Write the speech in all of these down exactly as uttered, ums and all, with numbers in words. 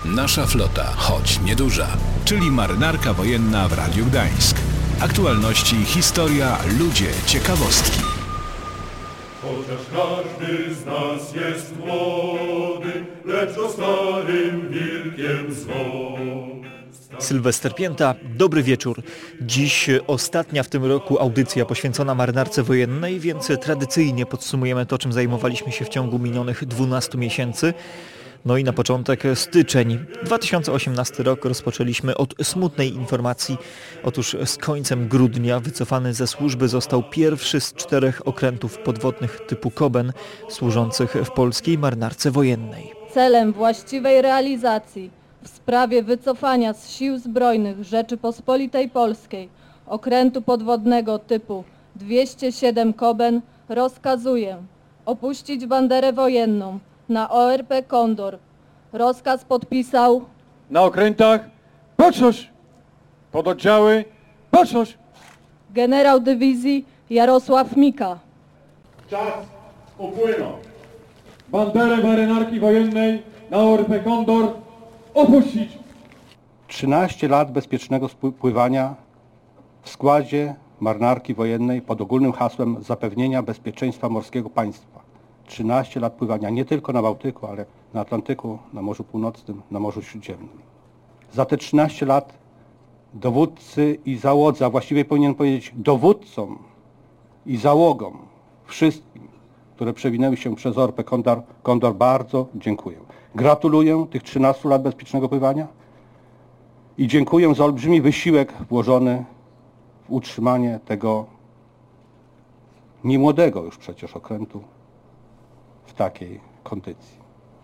Nasza flota, choć nieduża, czyli marynarka wojenna w Radiu Gdańsk. Aktualności, historia, ludzie, ciekawostki. Chociaż każdy z nas jest młody, lecz o starym wilkiem zwą. Sylwester Pięta, dobry wieczór. Dziś ostatnia w tym roku audycja poświęcona marynarce wojennej, więc tradycyjnie podsumujemy to, czym zajmowaliśmy się w ciągu minionych dwunastu miesięcy. No i na początek styczeń. dwa tysiące osiemnasty rok rozpoczęliśmy od smutnej informacji. Otóż z końcem grudnia wycofany ze służby został pierwszy z czterech okrętów podwodnych typu Koben służących w polskiej marynarce wojennej. Celem właściwej realizacji w sprawie wycofania z Sił Zbrojnych Rzeczypospolitej Polskiej okrętu podwodnego typu dwieście siedem Koben rozkazuję opuścić banderę wojenną na O R P Kondor. Rozkaz podpisał na okrętach baczność! Pododdziały baczność! generał dywizji Jarosław Mika. Czas upłynął. Banderę marynarki wojennej na O R P Kondor opuścić! trzynaście lat bezpiecznego pływania w składzie marynarki wojennej pod ogólnym hasłem zapewnienia bezpieczeństwa morskiego państwa. trzynaście lat pływania nie tylko na Bałtyku, ale na Atlantyku, na Morzu Północnym, na Morzu Śródziemnym. Za te trzynaście lat dowódcy i załodze, a właściwie powinien powiedzieć dowódcom i załogom, wszystkim, które przewinęły się przez O R P Kondor, Kondor bardzo dziękuję. Gratuluję tych trzynastu lat bezpiecznego pływania i dziękuję za olbrzymi wysiłek włożony w utrzymanie tego niemłodego już przecież okrętu w takiej kondycji.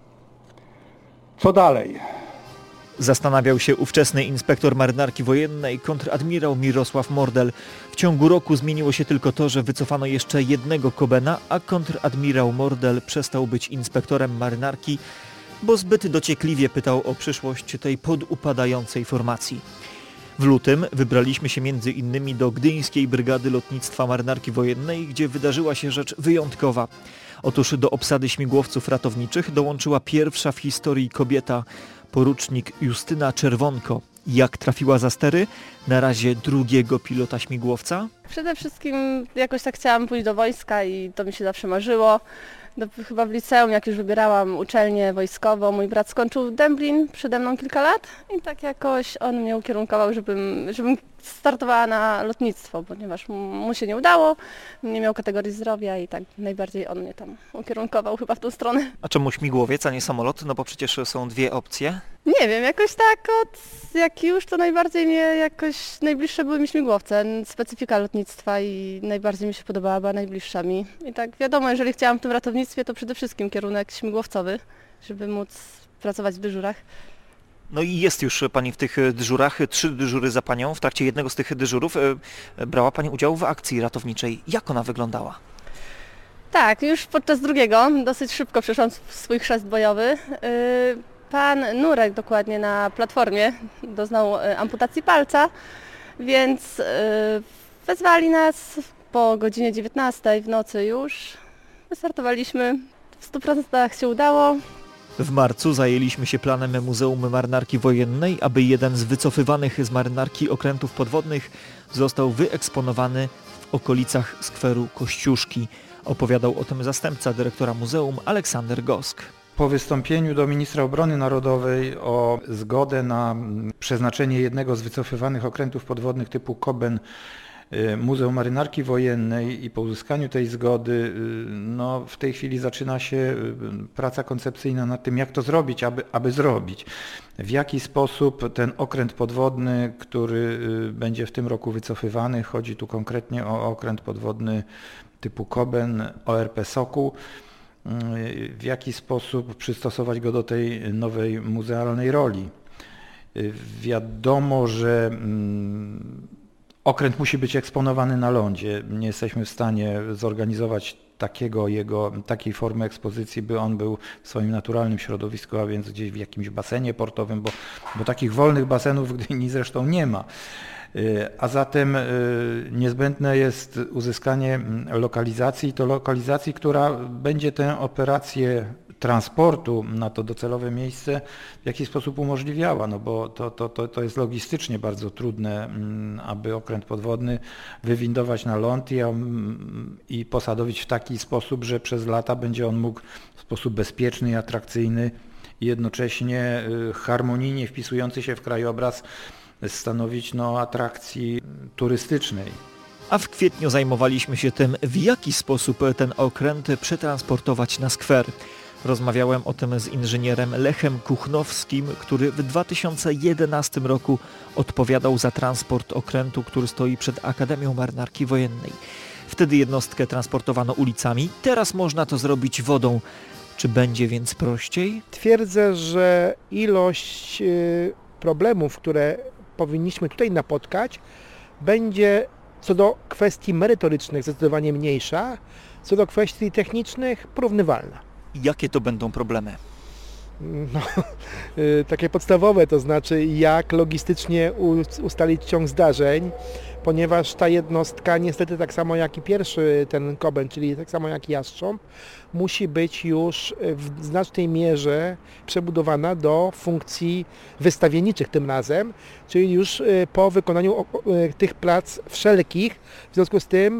Co dalej? Zastanawiał się ówczesny inspektor marynarki wojennej, kontradmirał Mirosław Mordel. W ciągu roku zmieniło się tylko to, że wycofano jeszcze jednego Kobena, a kontradmirał Mordel przestał być inspektorem marynarki, bo zbyt dociekliwie pytał o przyszłość tej podupadającej formacji. W lutym wybraliśmy się między innymi do Gdyńskiej Brygady Lotnictwa Marynarki Wojennej, gdzie wydarzyła się rzecz wyjątkowa. Otóż do obsady śmigłowców ratowniczych dołączyła pierwsza w historii kobieta, porucznik Justyna Czerwonko. Jak trafiła za stery? Na razie drugiego pilota śmigłowca? Przede wszystkim jakoś tak chciałam pójść do wojska i to mi się zawsze marzyło. No, chyba w liceum, jak już wybierałam uczelnię wojskową, mój brat skończył Dęblin przede mną kilka lat i tak jakoś on mnie ukierunkował, żebym, żebym startowała na lotnictwo, ponieważ mu się nie udało, nie miał kategorii zdrowia i tak najbardziej on mnie tam ukierunkował chyba w tą stronę. A czemu śmigłowiec, a nie samolot? No bo przecież są dwie opcje. Nie wiem, jakoś tak od jak już to najbardziej mnie jakoś najbliższe były mi śmigłowce, specyfika lotnictwa i najbardziej mi się podobała, była najbliższa mi. I tak wiadomo, jeżeli chciałam w tym ratownictwie, to przede wszystkim kierunek śmigłowcowy, żeby móc pracować w dyżurach. No i jest już Pani w tych dyżurach, trzy dyżury za Panią. W trakcie jednego z tych dyżurów brała Pani udział w akcji ratowniczej. Jak ona wyglądała? Tak, już podczas drugiego dosyć szybko przeszłam swój chrzest bojowy. Pan Nurek dokładnie na platformie doznał amputacji palca, więc wezwali nas po godzinie dziewiętnastej w nocy już. Wystartowaliśmy, w stu procentach się udało. W marcu zajęliśmy się planem Muzeum Marynarki Wojennej, aby jeden z wycofywanych z marynarki okrętów podwodnych został wyeksponowany w okolicach skweru Kościuszki. Opowiadał o tym zastępca dyrektora muzeum Aleksander Gosk. Po wystąpieniu do ministra obrony narodowej o zgodę na przeznaczenie jednego z wycofywanych okrętów podwodnych typu Koben Muzeum Marynarki Wojennej i po uzyskaniu tej zgody, no w tej chwili zaczyna się praca koncepcyjna nad tym, jak to zrobić, aby, aby zrobić. W jaki sposób ten okręt podwodny, który będzie w tym roku wycofywany, chodzi tu konkretnie o okręt podwodny typu Koben O R P Sokół, w jaki sposób przystosować go do tej nowej muzealnej roli. Wiadomo, że okręt musi być eksponowany na lądzie. Nie jesteśmy w stanie zorganizować takiego jego, takiej formy ekspozycji, by on był w swoim naturalnym środowisku, a więc gdzieś w jakimś basenie portowym, bo, bo takich wolnych basenów w Gdyni zresztą nie ma. A zatem niezbędne jest uzyskanie lokalizacji, to lokalizacji, która będzie tę operację transportu na to docelowe miejsce w jakiś sposób umożliwiała, no bo to, to, to, to jest logistycznie bardzo trudne, aby okręt podwodny wywindować na ląd i, i posadowić w taki sposób, że przez lata będzie on mógł w sposób bezpieczny i atrakcyjny i jednocześnie harmonijnie wpisujący się w krajobraz stanowić no, atrakcji turystycznej. A w kwietniu zajmowaliśmy się tym, w jaki sposób ten okręt przetransportować na skwer. Rozmawiałem o tym z inżynierem Lechem Kuchnowskim, który w dwa tysiące jedenastym roku odpowiadał za transport okrętu, który stoi przed Akademią Marynarki Wojennej. Wtedy jednostkę transportowano ulicami, teraz można to zrobić wodą. Czy będzie więc prościej? Twierdzę, że ilość problemów, które powinniśmy tutaj napotkać, będzie co do kwestii merytorycznych zdecydowanie mniejsza, co do kwestii technicznych porównywalna. Jakie to będą problemy? No, takie podstawowe, to znaczy jak logistycznie ustalić ciąg zdarzeń, ponieważ ta jednostka niestety tak samo jak i pierwszy ten Koben, czyli tak samo jak Jastrząb, musi być już w znacznej mierze przebudowana do funkcji wystawienniczych tym razem, czyli już po wykonaniu tych prac wszelkich, w związku z tym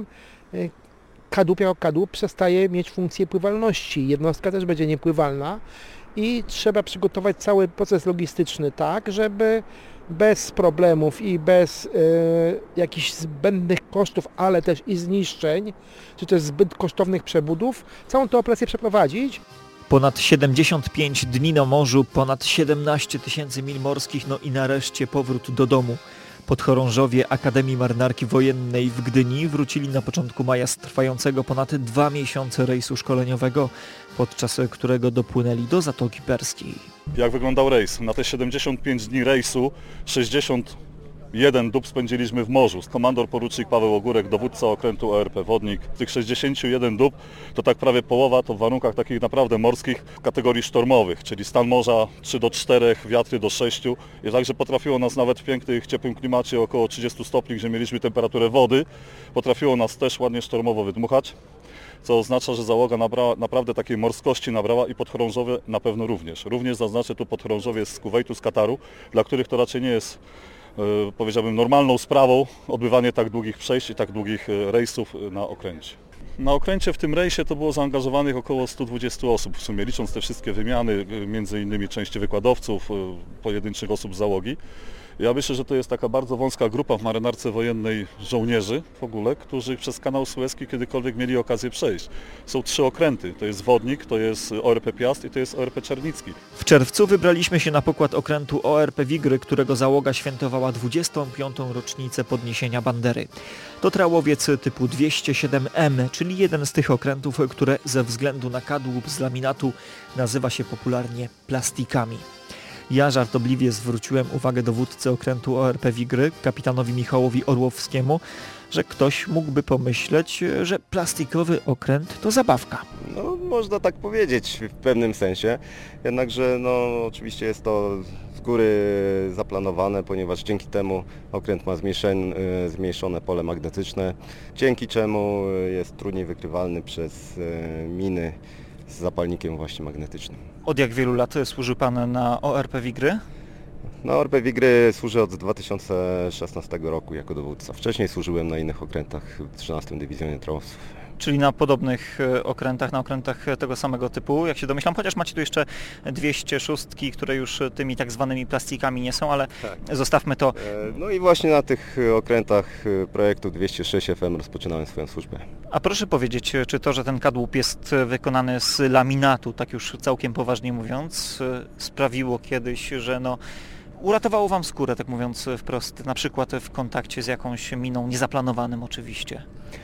kadłub jako kadłub przestaje mieć funkcję pływalności. Jednostka też będzie niepływalna i trzeba przygotować cały proces logistyczny tak, żeby bez problemów i bez y, jakichś zbędnych kosztów, ale też i zniszczeń, czy też zbyt kosztownych przebudów, całą tę operację przeprowadzić. Ponad siedemdziesiąt pięć dni na morzu, ponad siedemnaście tysięcy mil morskich, no i nareszcie powrót do domu. Podchorążowie Akademii Marynarki Wojennej w Gdyni wrócili na początku maja z trwającego ponad dwa miesiące rejsu szkoleniowego, podczas którego dopłynęli do Zatoki Perskiej. Jak wyglądał rejs? Na te siedemdziesiąt pięć dni rejsu sześćdziesiąt jeden dób spędziliśmy w morzu. Komandor porucznik Paweł Ogórek, dowódca okrętu O R P Wodnik. Z tych sześćdziesięciu jeden dób to tak prawie połowa to w warunkach takich naprawdę morskich kategorii sztormowych, czyli stan morza trzy do czterech, wiatry do sześciu. I także potrafiło nas nawet w pięknym, ciepłym klimacie około trzydziestu stopni, gdzie mieliśmy temperaturę wody, potrafiło nas też ładnie sztormowo wydmuchać, co oznacza, że załoga nabrała, naprawdę takiej morskości nabrała i podchorążowie na pewno również. Również zaznaczę tu podchorążowie z Kuwejtu, z Kataru, dla których to raczej nie jest powiedziałbym normalną sprawą odbywanie tak długich przejść i tak długich rejsów na okręcie. Na okręcie w tym rejsie to było zaangażowanych około stu dwudziestu osób, w sumie licząc te wszystkie wymiany, między innymi części wykładowców, pojedynczych osób z załogi. Ja myślę, że to jest taka bardzo wąska grupa w marynarce wojennej żołnierzy w ogóle, którzy przez kanał Suezki kiedykolwiek mieli okazję przejść. Są trzy okręty, to jest Wodnik, to jest O R P Piast i to jest O R P Czernicki. W czerwcu wybraliśmy się na pokład okrętu O R P Wigry, którego załoga świętowała dwudziestą piątą rocznicę podniesienia bandery. To trałowiec typu dwieście siedem M, czyli jeden z tych okrętów, które ze względu na kadłub z laminatu nazywa się popularnie plastikami. Ja żartobliwie zwróciłem uwagę dowódcy okrętu O R P Wigry, kapitanowi Michałowi Orłowskiemu, że ktoś mógłby pomyśleć, że plastikowy okręt to zabawka. No, można tak powiedzieć w pewnym sensie, jednakże no, oczywiście jest to z góry zaplanowane, ponieważ dzięki temu okręt ma zmniejszone, zmniejszone pole magnetyczne, dzięki czemu jest trudniej wykrywalny przez miny z zapalnikiem właśnie magnetycznym. Od jak wielu lat służy Pan na O R P Wigry? Na O R P Wigry służę od dwa tysiące szesnastego roku jako dowódca. Wcześniej służyłem na innych okrętach w trzynastym Dywizjonie Trawowców. Czyli na podobnych okrętach, na okrętach tego samego typu, jak się domyślam, chociaż macie tu jeszcze dwieście szóstki, które już tymi tak zwanymi plastikami nie są, ale tak. Zostawmy to. No i właśnie na tych okrętach projektu dwieście sześć F M rozpoczynałem swoją służbę. A proszę powiedzieć, czy to, że ten kadłub jest wykonany z laminatu, tak już całkiem poważnie mówiąc, sprawiło kiedyś, że no uratowało Wam skórę, tak mówiąc wprost, na przykład w kontakcie z jakąś miną, niezaplanowanym oczywiście?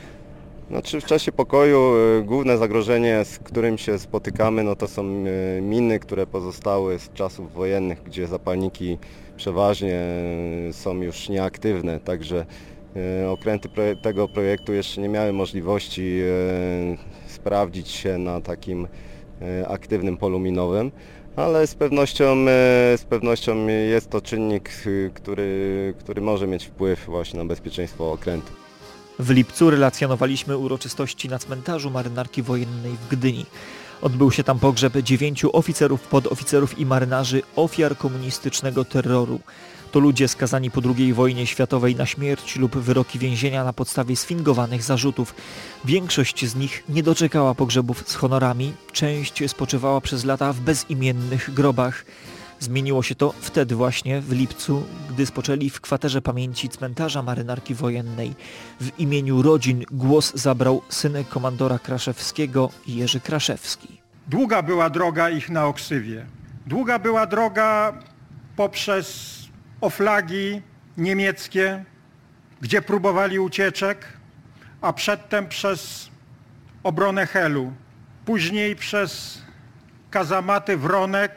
Znaczy w czasie pokoju główne zagrożenie, z którym się spotykamy, no to są miny, które pozostały z czasów wojennych, gdzie zapalniki przeważnie są już nieaktywne, także okręty tego projektu jeszcze nie miały możliwości sprawdzić się na takim aktywnym polu minowym, ale z pewnością, z pewnością jest to czynnik, który, który może mieć wpływ właśnie na bezpieczeństwo okrętu. W lipcu relacjonowaliśmy uroczystości na cmentarzu Marynarki Wojennej w Gdyni. Odbył się tam pogrzeb dziewięciu oficerów, podoficerów i marynarzy ofiar komunistycznego terroru. To ludzie skazani po drugiej wojnie światowej na śmierć lub wyroki więzienia na podstawie sfingowanych zarzutów. Większość z nich nie doczekała pogrzebów z honorami, część spoczywała przez lata w bezimiennych grobach. Zmieniło się to wtedy właśnie, w lipcu, gdy spoczęli w kwaterze pamięci cmentarza Marynarki Wojennej. W imieniu rodzin głos zabrał syn komandora Kraszewskiego, Jerzy Kraszewski. Długa była droga ich na Oksywie. Długa była droga poprzez oflagi niemieckie, gdzie próbowali ucieczek, a przedtem przez obronę Helu. Później przez kazamaty Wronek,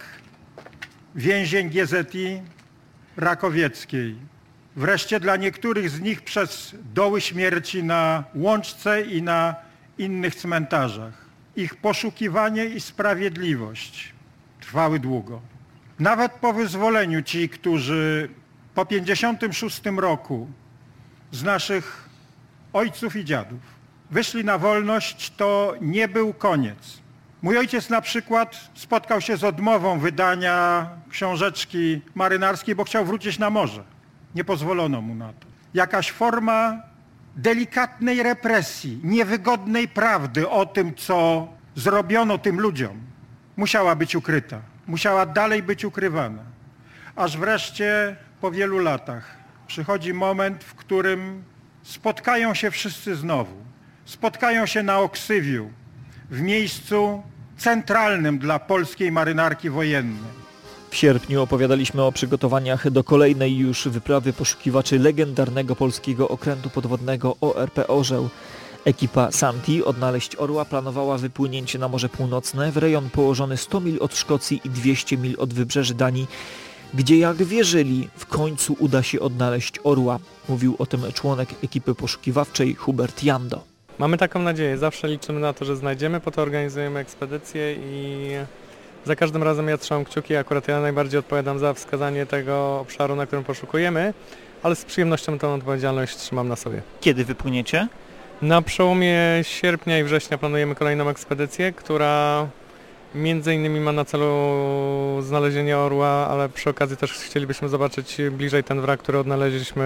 więzień G Z I Rakowieckiej. Wreszcie dla niektórych z nich przez doły śmierci na Łączce i na innych cmentarzach. Ich poszukiwanie i sprawiedliwość trwały długo. Nawet po wyzwoleniu ci, którzy po pięćdziesiątym szóstym roku z naszych ojców i dziadów wyszli na wolność, to nie był koniec. Mój ojciec na przykład spotkał się z odmową wydania książeczki marynarskiej, bo chciał wrócić na morze. Nie pozwolono mu na to. Jakaś forma delikatnej represji, niewygodnej prawdy o tym, co zrobiono tym ludziom, musiała być ukryta. Musiała dalej być ukrywana. Aż wreszcie po wielu latach przychodzi moment, w którym spotkają się wszyscy znowu. Spotkają się na Oksywiu, w miejscu centralnym dla polskiej marynarki wojennej. W sierpniu opowiadaliśmy o przygotowaniach do kolejnej już wyprawy poszukiwaczy legendarnego polskiego okrętu podwodnego O R P Orzeł. Ekipa Santi Odnaleźć Orła planowała wypłynięcie na Morze Północne w rejon położony sto mil od Szkocji i dwieście mil od wybrzeży Danii, gdzie jak wierzyli w końcu uda się odnaleźć orła. Mówił o tym członek ekipy poszukiwawczej Hubert Jando. Mamy taką nadzieję, zawsze liczymy na to, że znajdziemy, po to organizujemy ekspedycje i za każdym razem ja trzymam kciuki, akurat ja najbardziej odpowiadam za wskazanie tego obszaru, na którym poszukujemy, ale z przyjemnością tę odpowiedzialność trzymam na sobie. Kiedy wypłyniecie? Na przełomie sierpnia i września planujemy kolejną ekspedycję, która między innymi ma na celu znalezienie orła, ale przy okazji też chcielibyśmy zobaczyć bliżej ten wrak, który odnaleźliśmy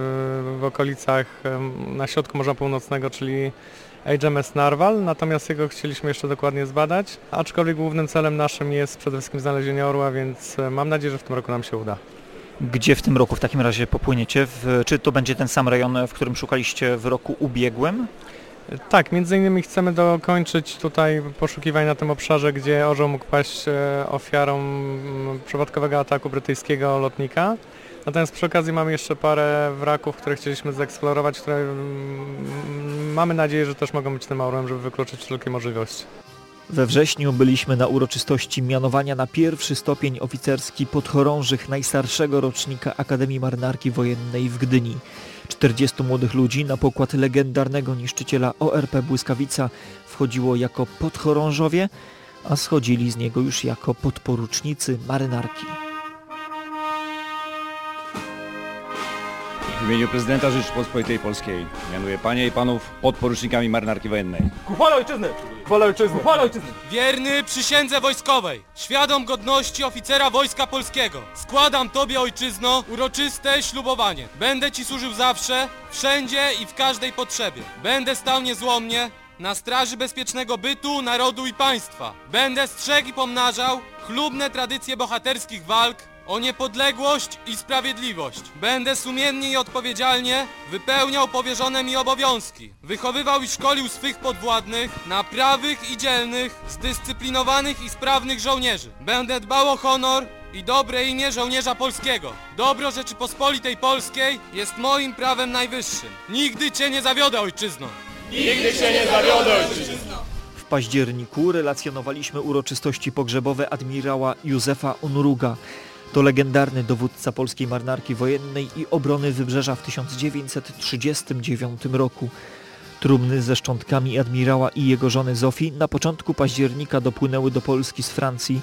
w okolicach na środku Morza Północnego, czyli H M S Narwal, natomiast jego chcieliśmy jeszcze dokładnie zbadać, aczkolwiek głównym celem naszym jest przede wszystkim znalezienie orła, więc mam nadzieję, że w tym roku nam się uda. Gdzie w tym roku w takim razie popłyniecie? W, czy to będzie ten sam rejon, w którym szukaliście w roku ubiegłym? Tak, między innymi chcemy dokończyć tutaj poszukiwań na tym obszarze, gdzie orzeł mógł paść ofiarą przypadkowego ataku brytyjskiego lotnika. Natomiast przy okazji mamy jeszcze parę wraków, które chcieliśmy zeksplorować, które mamy nadzieję, że też mogą być tym orłem, żeby wykluczyć wszelkie możliwości. We wrześniu byliśmy na uroczystości mianowania na pierwszy stopień oficerski podchorążych najstarszego rocznika Akademii Marynarki Wojennej w Gdyni. czterdziestu młodych ludzi na pokład legendarnego niszczyciela O R P Błyskawica wchodziło jako podchorążowie, a schodzili z niego już jako podporucznicy marynarki. W imieniu prezydenta Rzeczypospolitej Polskiej mianuję panie i panów podporucznikami marynarki wojennej. Ku chwale ojczyzny! Ku chwale ojczyzny! Ku chwale ojczyzny! Wierny przysiędze wojskowej, świadom godności oficera Wojska Polskiego, składam Tobie, ojczyzno, uroczyste ślubowanie. Będę Ci służył zawsze, wszędzie i w każdej potrzebie. Będę stał niezłomnie na straży bezpiecznego bytu, narodu i państwa. Będę strzegł i pomnażał chlubne tradycje bohaterskich walk o niepodległość i sprawiedliwość. Będę sumiennie i odpowiedzialnie wypełniał powierzone mi obowiązki. Wychowywał i szkolił swych podwładnych na prawych i dzielnych, zdyscyplinowanych i sprawnych żołnierzy. Będę dbał o honor i dobre imię żołnierza polskiego. Dobro Rzeczypospolitej Polskiej jest moim prawem najwyższym. Nigdy Cię nie zawiodę, ojczyzno! Nigdy Cię nie zawiodę, ojczyzno! W październiku relacjonowaliśmy uroczystości pogrzebowe admirała Józefa Unruga. To legendarny dowódca polskiej marynarki wojennej i obrony wybrzeża w tysiąc dziewięćset trzydziestym dziewiątym roku. Trumny ze szczątkami admirała i jego żony Zofii na początku października dopłynęły do Polski z Francji.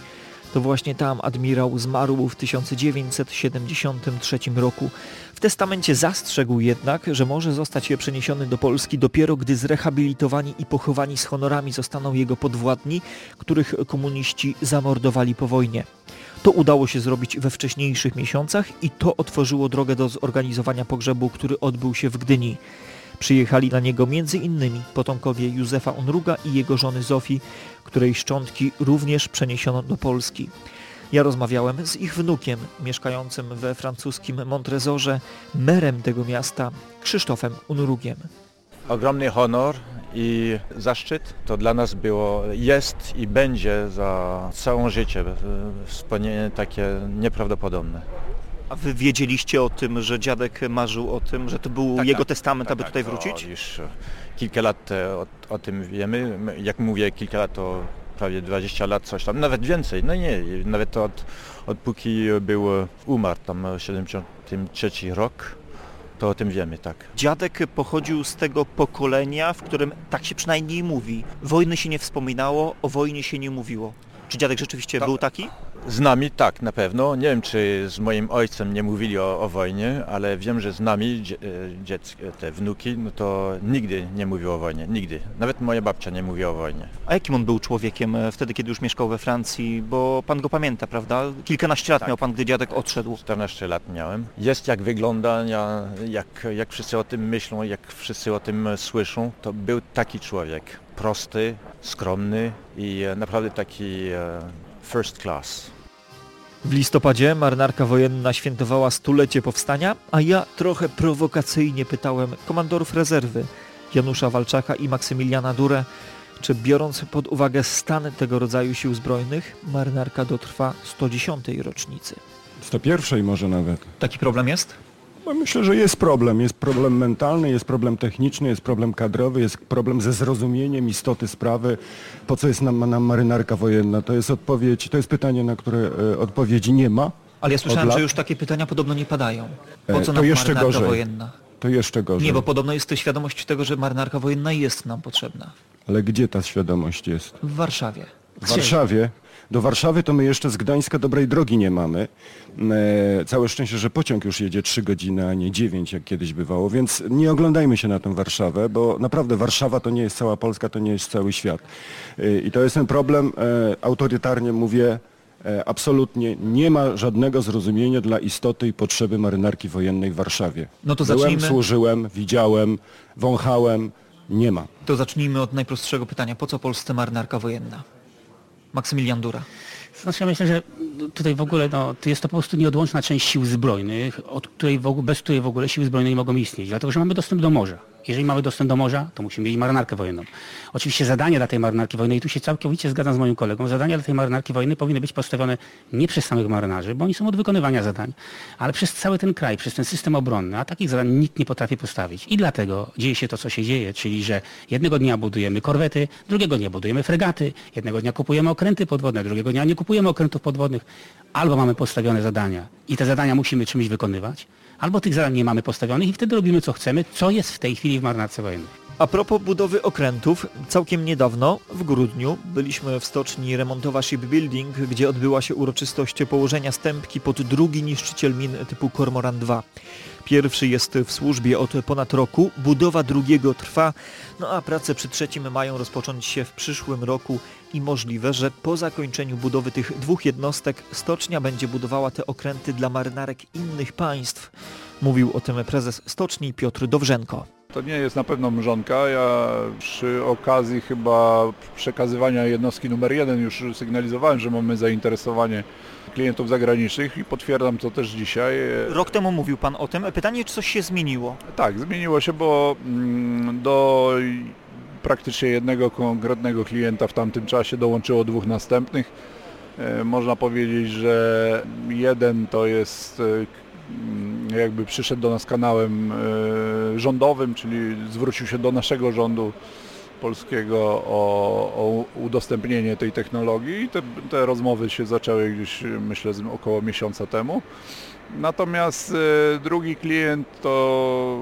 To właśnie tam admirał zmarł w tysiąc dziewięćset siedemdziesiątym trzecim roku. W testamencie zastrzegł jednak, że może zostać przeniesiony do Polski dopiero gdy zrehabilitowani i pochowani z honorami zostaną jego podwładni, których komuniści zamordowali po wojnie. To udało się zrobić we wcześniejszych miesiącach i to otworzyło drogę do zorganizowania pogrzebu, który odbył się w Gdyni. Przyjechali na niego między innymi potomkowie Józefa Unruga i jego żony Zofii, której szczątki również przeniesiono do Polski. Ja rozmawiałem z ich wnukiem, mieszkającym we francuskim Montresorze, merem tego miasta, Krzysztofem Unrugiem. Ogromny honor i zaszczyt to dla nas było, jest i będzie za całe życie wspomnienie takie nieprawdopodobne. A wy wiedzieliście o tym, że dziadek marzył o tym, że to był tak, jego tak, testament, tak, aby tak, tutaj to wrócić? Już kilka lat o, o tym wiemy. Jak mówię kilka lat, to prawie dwadzieścia lat, coś tam, nawet więcej. No nie, nawet od, od póki był umarł, tam siedemdziesiąty trzeci rok, to o tym wiemy, tak. Dziadek pochodził z tego pokolenia, w którym tak się przynajmniej mówi. Wojny się nie wspominało, o wojnie się nie mówiło. Czy dziadek rzeczywiście Ta, był taki? Z nami tak, na pewno. Nie wiem, czy z moim ojcem nie mówili o, o wojnie, ale wiem, że z nami, dzie, dziec, te wnuki, no to nigdy nie mówił o wojnie, nigdy. Nawet moja babcia nie mówi o wojnie. A jakim on był człowiekiem wtedy, kiedy już mieszkał we Francji? Bo pan go pamięta, prawda? Kilkanaście lat tak. miał pan, gdy dziadek odszedł. czternaście lat miałem. Jest jak wygląda, jak, jak wszyscy o tym myślą, jak wszyscy o tym słyszą. To był taki człowiek. Prosty, skromny i naprawdę taki first class. W listopadzie marynarka wojenna świętowała stulecie powstania, a ja trochę prowokacyjnie pytałem komandorów rezerwy Janusza Walczaka i Maksymiliana Durę, czy biorąc pod uwagę stan tego rodzaju sił zbrojnych, marynarka dotrwa sto dziesiątej rocznicy. sto pierwszej może nawet. Taki problem jest? Myślę, że jest problem. Jest problem mentalny, jest problem techniczny, jest problem kadrowy, jest problem ze zrozumieniem istoty sprawy. Po co jest nam, nam marynarka wojenna? To jest odpowiedź, to jest pytanie, na które e, odpowiedzi nie ma. Ale ja słyszałem, że już takie pytania podobno nie padają. Po co e, nam jeszcze marynarka gorzej. wojenna? To jeszcze gorzej. Nie, bo podobno jest to świadomość tego, że marynarka wojenna jest nam potrzebna. Ale gdzie ta świadomość jest? W Warszawie. W Warszawie? Do Warszawy to my jeszcze z Gdańska dobrej drogi nie mamy. E, całe szczęście, że pociąg już jedzie trzy godziny, a nie dziewięć, jak kiedyś bywało, więc nie oglądajmy się na tę Warszawę, bo naprawdę Warszawa to nie jest cała Polska, to nie jest cały świat. E, I to jest ten problem, e, autorytarnie mówię, e, absolutnie nie ma żadnego zrozumienia dla istoty i potrzeby marynarki wojennej w Warszawie. No to Byłem, zacznijmy... służyłem, widziałem, wąchałem, nie ma. To zacznijmy od najprostszego pytania. Po co Polsce marynarka wojenna? Maksymilian Dura. Znaczy ja myślę, że tutaj w ogóle no, to jest to po prostu nieodłączna część sił zbrojnych, od której w ogóle, bez której w ogóle siły zbrojne nie mogą istnieć, dlatego że mamy dostęp do morza. Jeżeli mamy dostęp do morza, to musimy mieć marynarkę wojenną. Oczywiście zadania dla tej marynarki wojennej, i tu się całkowicie zgadzam z moim kolegą, zadania dla tej marynarki wojennej powinny być postawione nie przez samych marynarzy, bo oni są od wykonywania zadań, ale przez cały ten kraj, przez ten system obronny, a takich zadań nikt nie potrafi postawić. I dlatego dzieje się to, co się dzieje, czyli że jednego dnia budujemy korwety, drugiego dnia budujemy fregaty, jednego dnia kupujemy okręty podwodne, drugiego dnia nie kupujemy okrętów podwodnych. Albo mamy postawione zadania i te zadania musimy czymś wykonywać, albo tych zadań nie mamy postawionych i wtedy robimy co chcemy, co jest w tej chwili w marynarce wojennej. A propos budowy okrętów, całkiem niedawno, w grudniu, byliśmy w stoczni remontowa Shipbuilding, gdzie odbyła się uroczystość położenia stępki pod drugi niszczyciel min typu Kormoran dwa. Pierwszy jest w służbie od ponad roku, budowa drugiego trwa, no a prace przy trzecim mają rozpocząć się w przyszłym roku i możliwe, że po zakończeniu budowy tych dwóch jednostek stocznia będzie budowała te okręty dla marynarek innych państw. Mówił o tym prezes stoczni Piotr Dowrzenko. To nie jest na pewno mrzonka. Ja przy okazji chyba przekazywania jednostki numer jeden już sygnalizowałem, że mamy zainteresowanie klientów zagranicznych i potwierdzam to też dzisiaj. Rok temu mówił pan o tym. Pytanie, czy coś się zmieniło? Tak, zmieniło się, bo do praktycznie jednego konkretnego klienta w tamtym czasie dołączyło dwóch następnych. Można powiedzieć, że jeden to jest jakby przyszedł do nas kanałem rządowym, czyli zwrócił się do naszego rządu polskiego o, o udostępnienie tej technologii i te, te rozmowy się zaczęły gdzieś, myślę, około miesiąca temu. Natomiast drugi klient to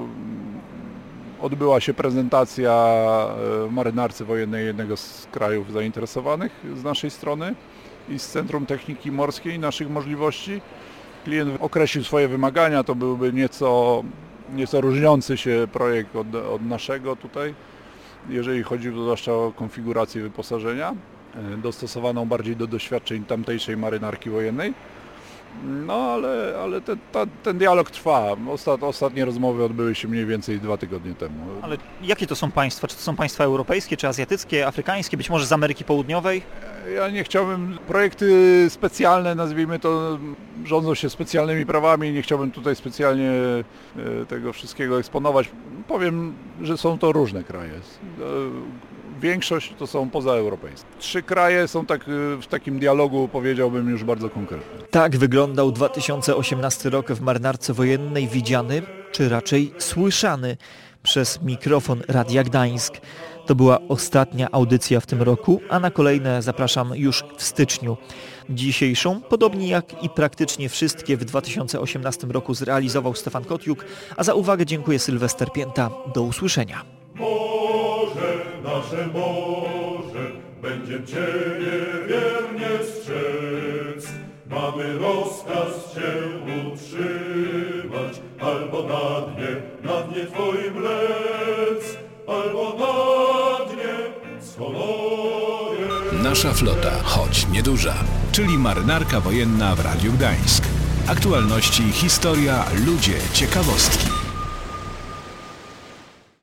odbyła się prezentacja marynarce wojennej jednego z krajów zainteresowanych z naszej strony i z Centrum Techniki Morskiej naszych możliwości. Klient określił swoje wymagania, to byłby nieco, nieco różniący się projekt od, od naszego tutaj, jeżeli chodzi zwłaszcza o konfigurację wyposażenia, dostosowaną bardziej do doświadczeń tamtejszej marynarki wojennej. No ale, ale ten, ta, ten dialog trwa. Ostat, ostatnie rozmowy odbyły się mniej więcej dwa tygodnie temu. Ale jakie to są państwa? Czy to są państwa europejskie, czy azjatyckie, afrykańskie, być może z Ameryki Południowej? Ja nie chciałbym, projekty specjalne, nazwijmy to, rządzą się specjalnymi prawami, nie chciałbym tutaj specjalnie tego wszystkiego eksponować. Powiem, że są to różne kraje. Większość to są pozaeuropejskie. Trzy kraje są tak, w takim dialogu, powiedziałbym, już bardzo konkretnie. Tak wyglądał dwa tysiące osiemnasty rok w marynarce wojennej, widziany, czy raczej słyszany przez mikrofon Radia Gdańsk. To była ostatnia audycja w tym roku, a na kolejne zapraszam już w styczniu. Dzisiejszą, podobnie jak i praktycznie wszystkie w dwa tysiące osiemnastym roku zrealizował Stefan Kotiuk, a za uwagę dziękuję Sylwester Pięta. Do usłyszenia. Morze, nasze morze, będziem Ciebie wiernie strzec. Mamy rozkaz Cię utrzymać, albo na dnie, na dnie Twoim lec, albo na dnie z honorem. Nasza flota, choć nieduża, czyli marynarka wojenna w Radiu Gdańsk. Aktualności, historia, ludzie, ciekawostki.